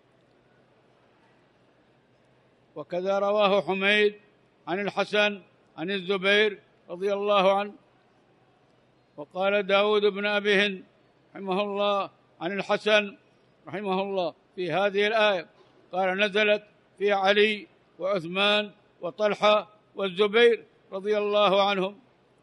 وكذا رواه حميد عن الحسن عن الزبير رضي الله عنه. وقال داود بن أبي هند رحمه الله عن الحسن رحمه الله في هذه الآية، قال: نزلت في علي وعثمان وطلحة والزبير رضي الله عنهم،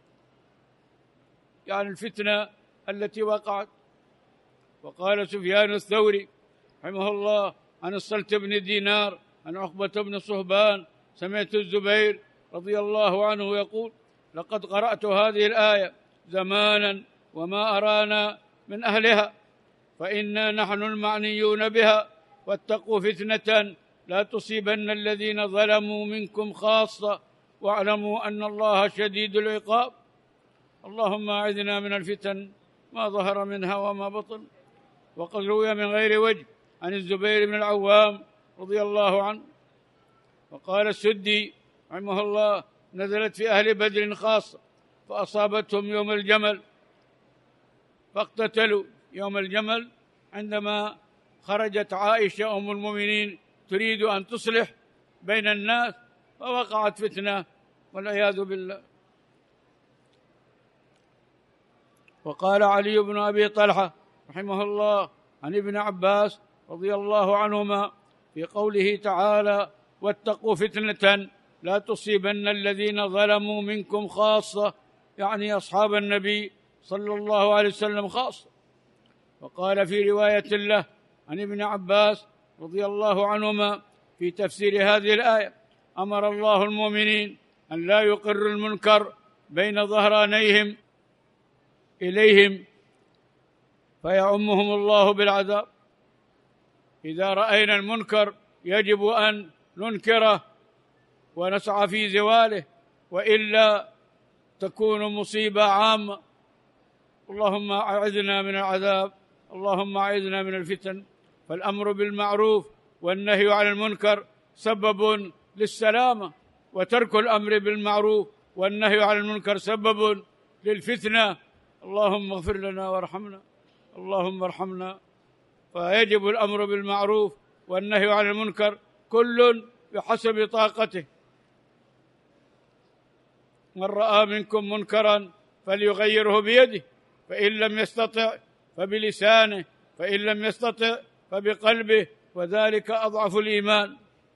يعني الفتنة التي وقعت. وقال سفيان الثوري رحمه الله عن الصلت بن دينار عن عقبة بن صهبان: سمعت الزبير رضي الله عنه يقول: لقد قرأت هذه الآية زمانا وما أرانا من أهلها، فإنا نحن المعنيون بها، واتقوا فتنة لا تصيبن الذين ظلموا منكم خاصة، واعلموا أن الله شديد العقاب. اللهم أعذنا من الفتن ما ظهر منها وما بطن. وقد روي من غير وجه عن الزبير بن العوام رضي الله عنه. وقال السدي رحمه الله: نزلت في أهل بدر خاصة، فأصابتهم يوم الجمل فاقتتلوا يوم الجمل، عندما خرجت عائشة أم المؤمنين تريد أن تصلح بين الناس، فوقعت فتنة والعياذ بالله. وقال علي بن أبي طلحة رحمه الله عن ابن عباس رضي الله عنهما في قوله تعالى: واتقوا فتنة لا تصيبن الذين ظلموا منكم خاصة، يعني أصحاب النبي صلى الله عليه وسلم خاصة. وقال في رواية له عن ابن عباس رضي الله عنهما في تفسير هذه الآية: أمر الله المؤمنين أن لا يقروا المنكر بين ظهرانيهم إليهم فيعمهم الله بالعذاب. إذا رأينا المنكر يجب أن ننكره ونسعى في زواله، وإلا تكون مصيبة عامة. اللهم أعذنا من العذاب، اللهم أعذنا من الفتن. فالأمر بالمعروف والنهي عن المنكر سبب للسلامة، وترك الأمر بالمعروف والنهي عن المنكر سبب للفتنة. اللهم اغفر لنا وارحمنا، اللهم ارحمنا. فيجب الأمر بالمعروف والنهي عن المنكر كل بحسب طاقته. من رأى منكم منكرا فليغيره بيده، فإن لم يستطع فبلسانه، فإن لم يستطع فبقلبه، وذلك أضعف الإيمان.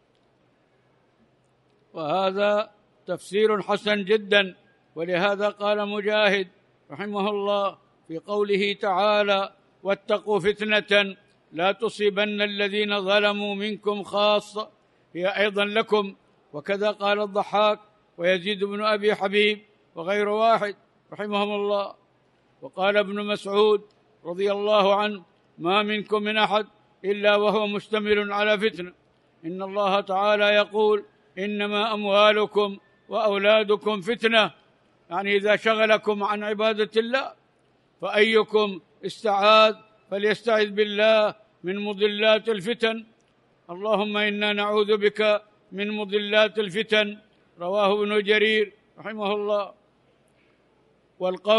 وهذا تفسير حسن جدا. ولهذا قال مجاهد رحمه الله في قوله تعالى: واتقوا فتنة لا تصيبن الذين ظلموا منكم خاصة، هي أيضا لكم. وكذا قال الضحاك ويزيد بن أبي حبيب وغير واحد رحمهم الله. وقال ابن مسعود رضي الله عنه: ما منكم من أحد إلا وهو مشتمل على فتنة. إن الله تعالى يقول: إنما أموالكم وأولادكم فتنة، يعني إذا شغلكم عن عبادة الله. فأيكم استعاذ فليستعذ بالله من مضلات الفتن. اللهم إنا نعوذ بك من مضلات الفتن. رواه ابن جرير رحمه الله. والقول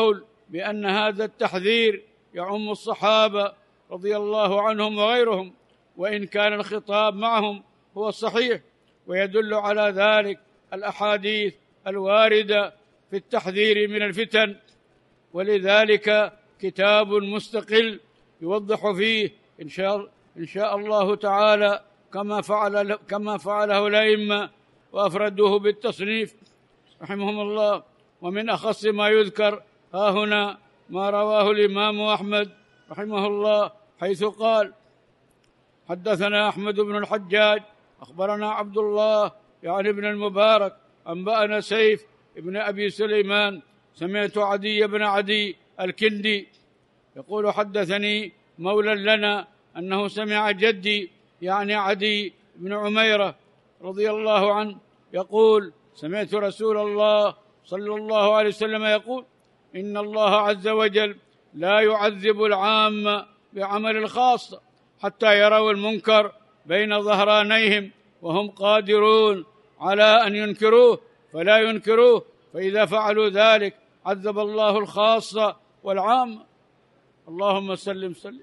بأن هذا التحذير يعم الصحابة رضي الله عنهم وغيرهم، وإن كان الخطاب معهم هو الصحيح، ويدل على ذلك الأحاديث الواردة في التحذير من الفتن. ولذلك كتاب مستقل يوضح فيه إن شاء إن شاء الله تعالى كما فعل كما فعله الأئمة وأفردوه بالتصنيف رحمهم الله. ومن أخص ما يذكر ها هنا ما رواه الإمام أحمد رحمه الله، حيث قال: حدثنا أحمد بن الحجاج أخبرنا عبد الله يعني ابن المبارك أنبأنا سيف ابن أبي سليمان سمعت عدي بن عدي الكندي يقول: حدثني مولى لنا أنه سمع جدي يعني عدي بن عميرة رضي الله عنه يقول: سمعت رسول الله صلى الله عليه وسلم يقول: إن الله عز وجل لا يعذب العام بعمل الخاصة حتى يروا المنكر بين ظهرانيهم وهم قادرون على أن ينكروه فلا ينكروه، فإذا فعلوا ذلك عذب الله الخاصة والعام. اللهم سلم سلم.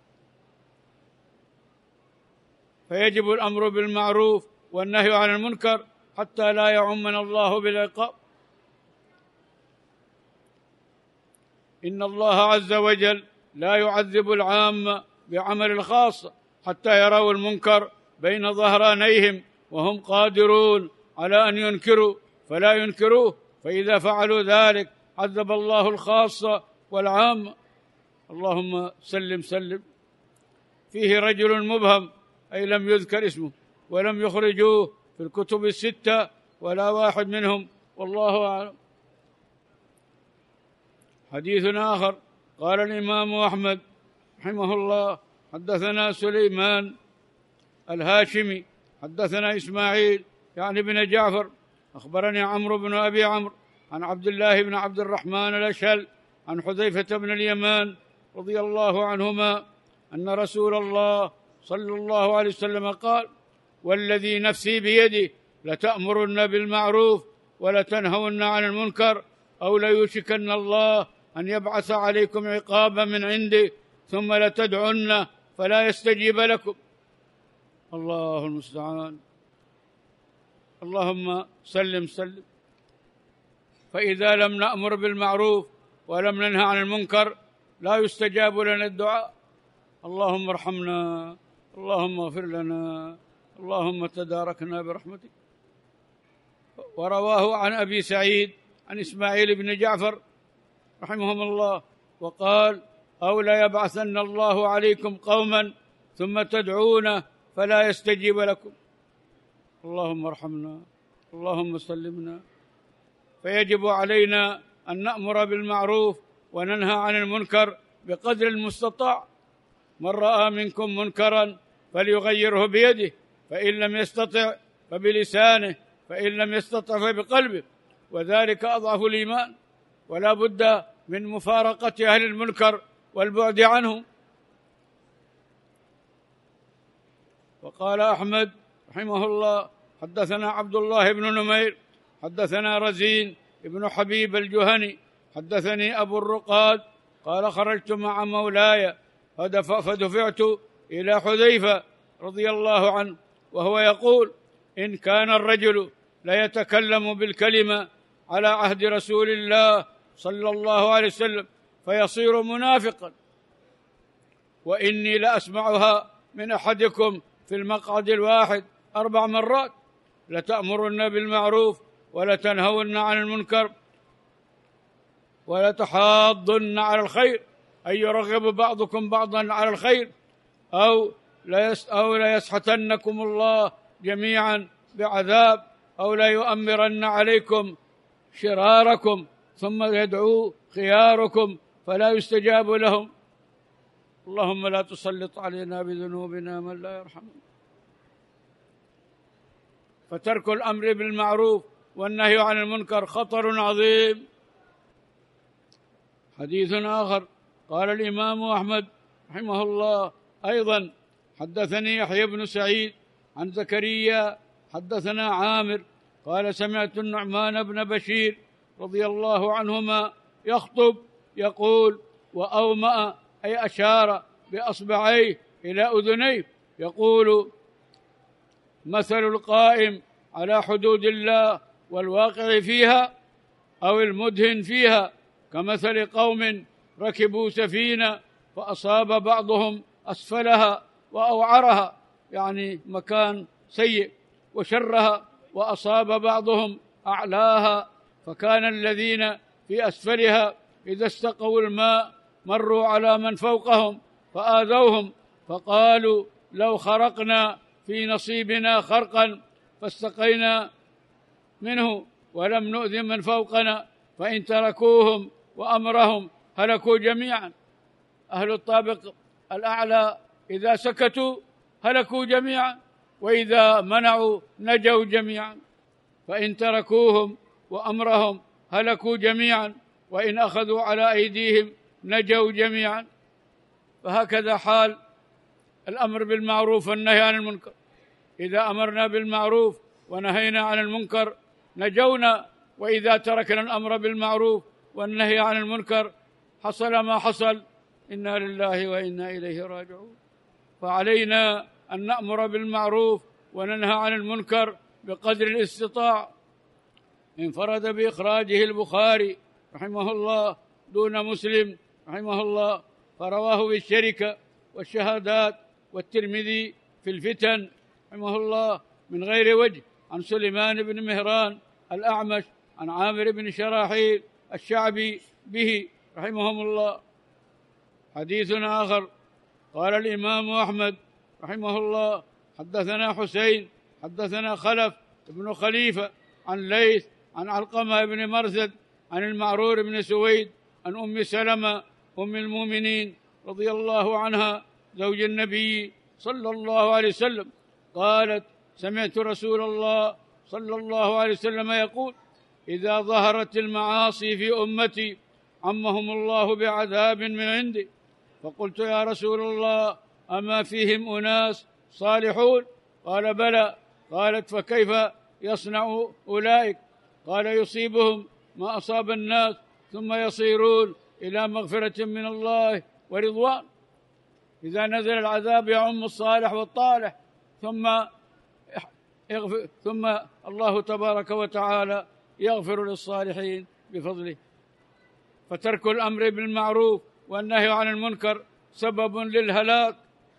فيجب الأمر بالمعروف والنهي عن المنكر حتى لا يعمنا الله بالعقاب. إن الله عز وجل لا يعذب العام بعمل الخاصة حتى يروا المنكر بين ظهرانيهم وهم قادرون على أن ينكروا فلا ينكروه، فإذا فعلوا ذلك عذب الله الخاصة والعام. اللهم سلم سلم. فيه رجل مبهم أي لم يذكر اسمه ولم يخرجوه في الكتب الستة ولا واحد منهم، والله أعلم. حديث آخر قال الإمام أحمد رحمه الله: حدثنا سليمان الهاشمي حدثنا إسماعيل يعني ابن جعفر أخبرني عمرو بن أبي عمرو عن عبد الله بن عبد الرحمن الأشهل عن حذيفة بن اليمان رضي الله عنهما أن رسول الله صلى الله عليه وسلم قال: والذي نفسي بيده لتأمرن بالمعروف ولتنهون عن المنكر أو ليوشكن الله أن يبعث عليكم عقابا من عنده ثم لتدعن فلا يستجيب لكم. الله المستعان. اللهم سلم سلم. فإذا لم نأمر بالمعروف ولم ننهى عن المنكر لا يستجاب لنا الدعاء. اللهم ارحمنا، اللهم اغفر لنا، اللهم تداركنا برحمتك. ورواه عن أبي سعيد عن إسماعيل بن جعفر رحمهم الله وقال: أو لا يبعثن الله عليكم قوما ثم تدعون فلا يستجيب لكم. اللهم ارحمنا، اللهم سلمنا. فيجب علينا أن نأمر بالمعروف وننهى عن المنكر بقدر المستطاع. من رأى منكم منكرا فليغيره بيده، فإن لم يستطع فبلسانه، فإن لم يستطع فبقلبه، وذلك أضعف الإيمان. ولا بد من مفارقة أهل المنكر والبعد عنهم. وقال أحمد رحمه الله: حدثنا عبد الله بن نمير حدثنا رزين ابن حبيب الجهني حدثني أبو الرقاد قال: خرجت مع مولاي فدفعت إلى حذيفة رضي الله عنه وهو يقول: إن كان الرجل ليتكلم بالكلمة على عهد رسول الله صلى الله عليه وسلم فيصير منافقا، وإني لأسمعها من أحدكم في المقعد الواحد أربع مرات: لتأمرن بالمعروف ولتنهون عن المنكر ولتحاضن على الخير، أي يرغب بعضكم بعضا على الخير، أو أو ليسحتنكم الله جميعا بعذاب، أو لا يؤمرن عليكم شراركم ثم يدعو خياركم فلا يستجاب لهم. اللهم لا تسلط علينا بذنوبنا من لا يرحمنا. فترك الأمر بالمعروف والنهي عن المنكر خطر عظيم. حديث آخر قال الإمام أحمد رحمه الله أيضا: حدثني يحيى بن سعيد عن زكريا حدثنا عامر قال: سمعت النعمان بن بشير رضي الله عنهما يخطب يقول وأومأ أي أشار بأصبعيه إلى أذنيه يقول مثل القائم على حدود الله والواقع فيها أو المدهن فيها كمثل قوم ركبوا سفينة فأصاب بعضهم أسفلها وأوعرها، يعني مكان سيء، وشرها، وأصاب بعضهم أعلاها، فكان الذين في أسفلها إذا استقوا الماء مروا على من فوقهم فآذوهم، فقالوا لو خرقنا في نصيبنا خرقا فاستقينا منه ولم نؤذ من فوقنا، فإن تركوهم وأمرهم هلكوا جميعا. أهل الطابق الأعلى إذا سكتوا هلكوا جميعا، وإذا منعوا نجوا جميعا، فإن تركوهم وأمرهم هلكوا جميعا، وإن أخذوا على أيديهم نجوا جميعا. فهكذا حال الأمر بالمعروف والنهي عن المنكر، إذا أمرنا بالمعروف ونهينا عن المنكر نجونا، وإذا تركنا الأمر بالمعروف والنهي عن المنكر حصل ما حصل، إنا لله وإنا إليه راجعون. فعلينا أن نأمر بالمعروف وننهى عن المنكر بقدر الاستطاعة. انفرد بإخراجه البخاري رحمه الله دون مسلم رحمه الله، فرواه بالشركة والشهادات، والترمذي في الفتن رحمه الله من غير وجه عن سليمان بن مهران الأعمش عن عامر بن شراحيل الشعبي به رحمهم الله. حديث آخر قال الإمام أحمد رحمه الله حدثنا حسين حدثنا خلف بن خليفة عن ليث عن علقمة بن مرثد عن المعرور بن سويد عن أم سلمة أم المؤمنين رضي الله عنها زوج النبي صلى الله عليه وسلم قالت سمعت رسول الله صلى الله عليه وسلم يقول إذا ظهرت المعاصي في أمتي عمهم الله بعذاب من عنده، فقلت يا رسول الله أما فيهم أناس صالحون؟ قال بلى. قالت فكيف يصنع أولئك؟ قال يصيبهم ما أصاب الناس ثم يصيرون إلى مغفرة من الله ورضوان. إذا نزل العذاب يعم الصالح والطالح، ثم يغفر ثم الله تبارك وتعالى يغفر للصالحين بفضله. فترك الأمر بالمعروف والنهي عن المنكر سبب للهلاك.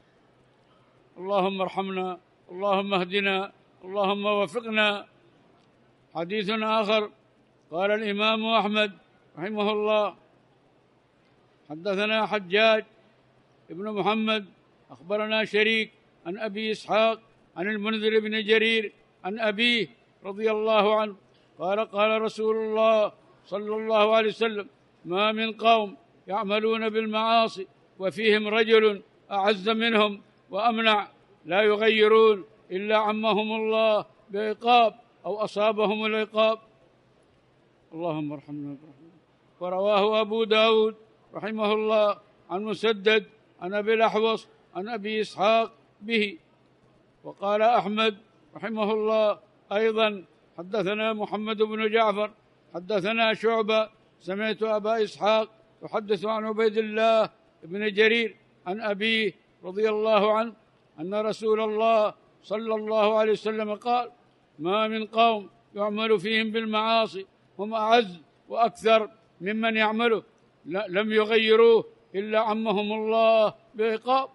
اللهم ارحمنا، اللهم اهدنا، اللهم وفقنا. حديث آخر قال الإمام أحمد رحمه الله حدثنا حجاج ابن محمد أخبرنا شريك عن أبي إسحاق عن المنذر بن جرير عن أبيه رضي الله عنه قال قال رسول الله صلى الله عليه وسلم ما من قوم يعملون بالمعاصي وفيهم رجل أعز منهم وأمنع لا يغيرون إلا عمهم الله بعقاب أو أصابهم العقاب. اللهم ارحمنا برحمتك. ورواه أبو داود رحمه الله عن مسدد عن أبي الأحوص عن أبي إسحاق به. وقال أحمد رحمه الله أيضا حدثنا محمد بن جعفر حدثنا شعبة سمعت أبا إسحاق يحدث عن عبيد الله بن جرير عن أبيه رضي الله عنه أن رسول الله صلى الله عليه وسلم قال ما من قوم يعمل فيهم بالمعاصي هم أعز وأكثر ممن يعمله لم يغيروه إلا عمهم الله بعقاب.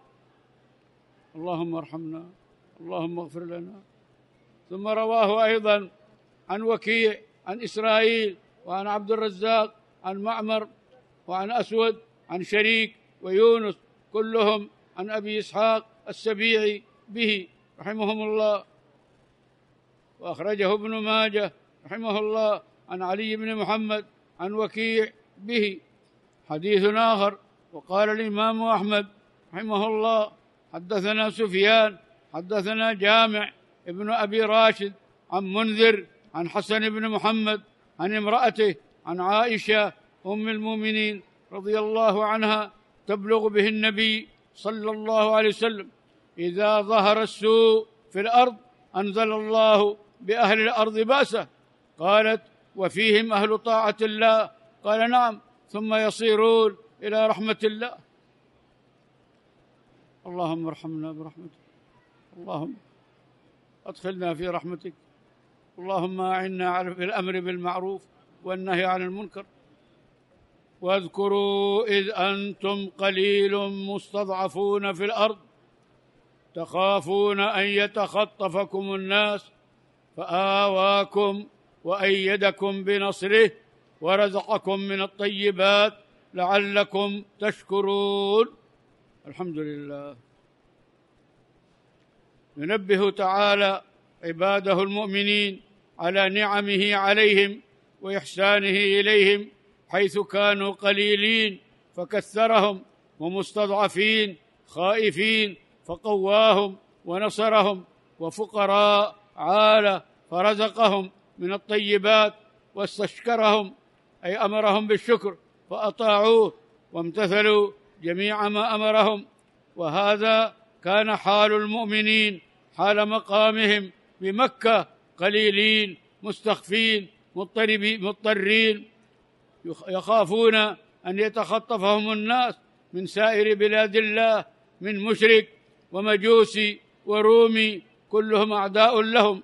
اللهم ارحمنا، اللهم اغفر لنا. ثم رواه أيضا عن وكيع عن إسرائيل وعن عبد الرزاق عن معمر وعن أسود عن شريك ويونس كلهم عن أبي إسحاق السبيعي به رحمهم الله. وأخرجه ابن ماجه رحمه الله عن علي بن محمد عن وكيع به. حديث آخر وقال الإمام أحمد رحمه الله حدثنا سفيان حدثنا جامع ابن أبي راشد عن منذر عن حسن بن محمد عن امرأته عن عائشة أم المؤمنين رضي الله عنها تبلغ به النبي صلى الله عليه وسلم إذا ظهر السوء في الأرض أنزل الله بأهل الأرض بأسه. قالت وفيهم أهل طاعة الله؟ قال نعم. ثم يصيرون إلى رحمة الله. اللهم ارحمنا برحمتك، اللهم أدخلنا في رحمتك، اللهم أعنا على الأمر بالمعروف والنهي عن المنكر. واذكروا إذ أنتم قليل مستضعفون في الأرض تخافون أن يتخطفكم الناس فآواكم وأيدكم بنصره ورزقكم من الطيبات لعلكم تشكرون. الحمد لله. ينبه تعالى عباده المؤمنين على نعمه عليهم وإحسانه إليهم، حيث كانوا قليلين فكثرهم، ومستضعفين خائفين فقواهم ونصرهم، وفقراء عالة فرزقهم من الطيبات، واستشكرهم أي أمرهم بالشكر فأطاعوه وامتثلوا جميع ما أمرهم. وهذا كان حال المؤمنين حال مقامهم بمكة، قليلين مستخفين مضطرين يخافون أن يتخطفهم الناس من سائر بلاد الله من مشرك ومجوسي ورومي، كلهم أعداء لهم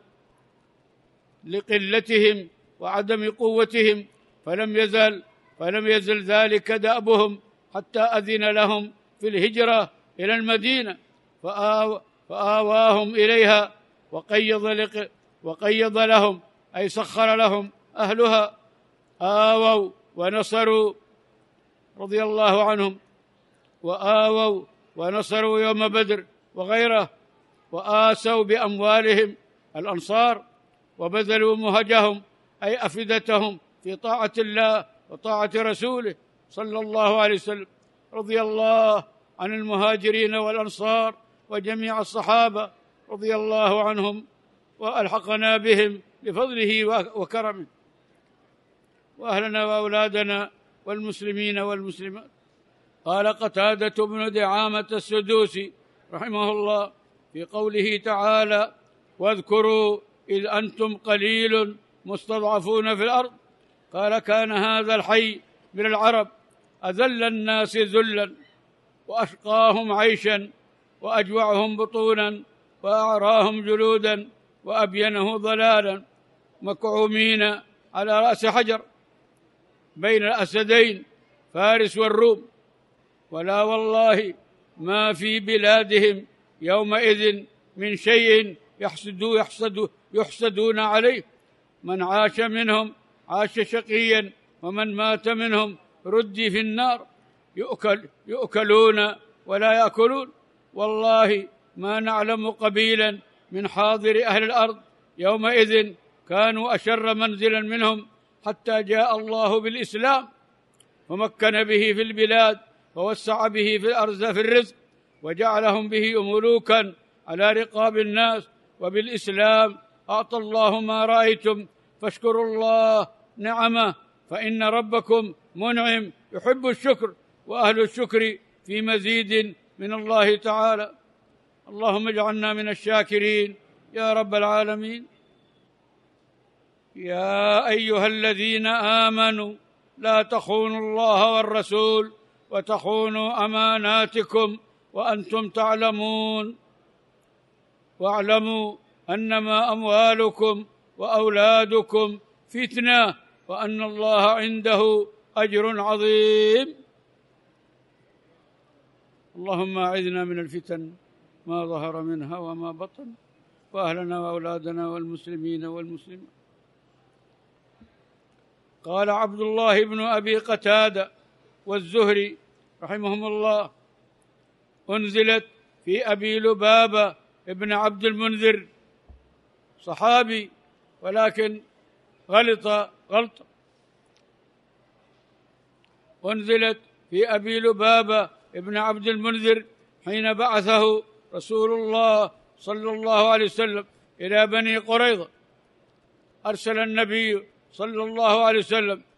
لقلتهم وعدم قوتهم، فلم يزل فلم يزل ذلك دأبهم حتى أذن لهم في الهجرة إلى المدينة فآو فآواهم إليها وقيض, لق وقيض لهم أي سخر لهم أهلها، آووا ونصروا رضي الله عنهم، وآووا ونصروا يوم بدر وغيره، وآسوا بأموالهم الأنصار، وبذلوا مهجهم أي أفئدتهم في طاعة الله وطاعة رسوله صلى الله عليه وسلم. رضي الله عن المهاجرين والأنصار وجميع الصحابة رضي الله عنهم، وألحقنا بهم بفضله وكرمه، وأهلنا وأولادنا والمسلمين والمسلمات. قال قتادة بن دعامة السدوسي رحمه الله في قوله تعالى: واذكروا إذ أنتم قليل مستضعفون في الأرض، قال: كان هذا الحي من العرب أذل الناس ذلا، وأشقاهم عيشا، وأجوعهم بطونا، وأعراهم جلودا، وأبينه ضلالا، مكعومين على رأس حجر بين الأسدين فارس والروم، ولا والله ما في بلادهم يومئذ من شيء يحسدو يحسدو يحسدون عليه، من عاش منهم عاش شقيا، ومن مات منهم ردي في النار، يؤكل يؤكلون ولا يأكلون. والله ما نعلم قبيلا من حاضر أهل الأرض يومئذ كانوا أشر منزلا منهم، حتى جاء الله بالإسلام ومكن به في البلاد، ووسع به في الأرض في الرزق، وجعلهم به ملوكا على رقاب الناس. وبالإسلام أعطى الله ما رأيتم، فاشكروا الله نعمه، فإن ربكم منعم يحب الشكر، وأهل الشكر في مزيد من الله تعالى. اللهم اجعلنا من الشاكرين يا رب العالمين. يا أيها الذين آمنوا لا تخونوا الله والرسول وتخونوا أماناتكم وأنتم تعلمون، واعلموا أنما أموالكم وأولادكم فتنة، وأن الله عنده أجر عظيم. اللهم أعذنا من الفتن ما ظهر منها وما بطن، وأهلنا وأولادنا والمسلمين والمسلمات. قال عبد الله بن أبي قتادة والزهري رحمهم الله: أنزلت في أبي لبابة ابن عبد المنذر، صحابي ولكن غلط غلطة، أنزلت في أبي لبابة ابن عبد المنذر حين بعثه رسول الله صلى الله عليه وسلم إلى بني قريظة. أرسل النبي صلى الله عليه وسلم